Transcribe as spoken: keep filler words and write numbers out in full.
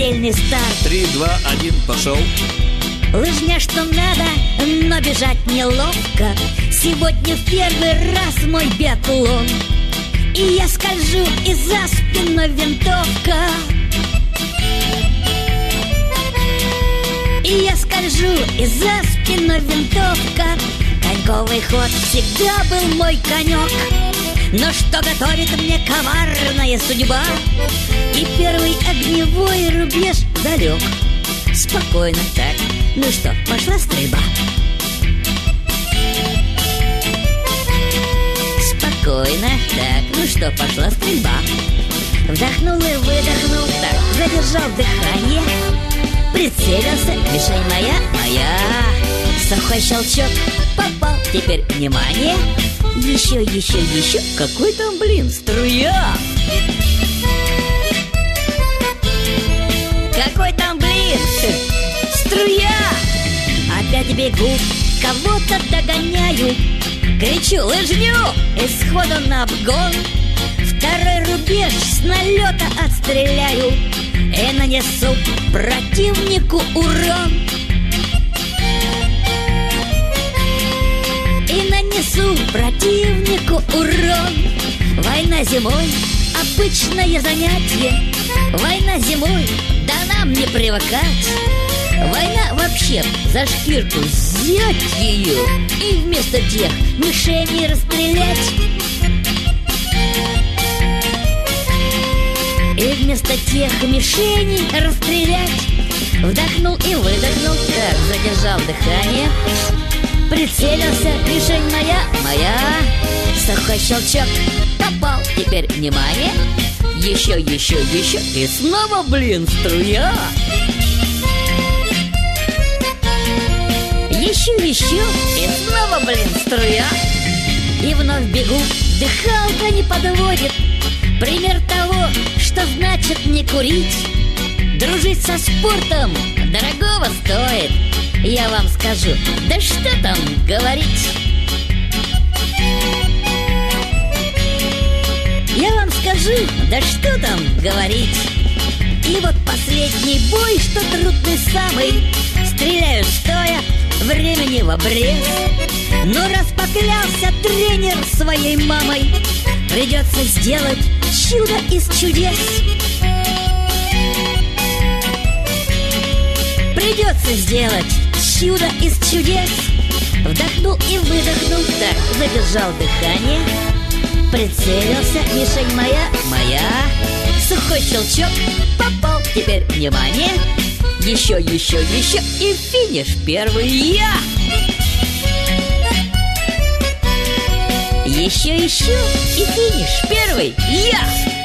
смертельный старт. Три, два, один, пошел. Лыжня, что надо, но бежать неловко. Сегодня в первый раз мой биатлон. И я скольжу, и за спиной винтовка. И я скольжу, и за спиной винтовка. Коньковый ход всегда был мой конек. Но что готовит мне коварная судьба? И первый огневой рубеж далек. Спокойно так, ну что, пошла стрельба. Спокойно так, ну что, пошла стрельба. Вдохнул и выдохнул, так, задержал дыхание. Прицелился, мишень моя, моя. Сухой щелчок, попал, теперь внимание. Еще, еще, еще, какой там, блин, струя. Какой там, блин, струя. Опять бегу, кого-то догоняю. Кричу лыжню, исходу на обгон. Второй рубеж с налета отстреляю и нанесу противнику урон. И нанесу противнику урон. Война зимой — обычное занятие. Война зимой, да нам не привыкать. Война вообще за шкирку взять ее и вместо тех мишеней расстрелять. И вместо тех мишеней расстрелять. Вдохнул и выдохнул, так, задержал дыхание. Прицелился, мишень моя, моя. Сухой щелчок, попал, теперь внимание. Еще, еще, еще, и снова, блин, струя. Еще, еще, и снова, блин, струя. И вновь бегу, дыхалка не подводит. Пример того, что значит не курить. Дружить со спортом дорогого стоит. Я вам скажу, да что там говорить. Я вам скажу, да что там говорить. И вот последний бой, что трудный самый. Стреляю стоя, времени в обрез. Но раз поклялся тренер своей мамой, придется сделать чудо из чудес. Придется сделать чудо из чудес. Вдохнул и выдохнул, так, задержал дыхание. Прицелился, мишень моя, моя. Сухой щелчок, попал, теперь внимание. Еще, еще, еще, и финиш первый я. Еще, еще, и финиш первый я.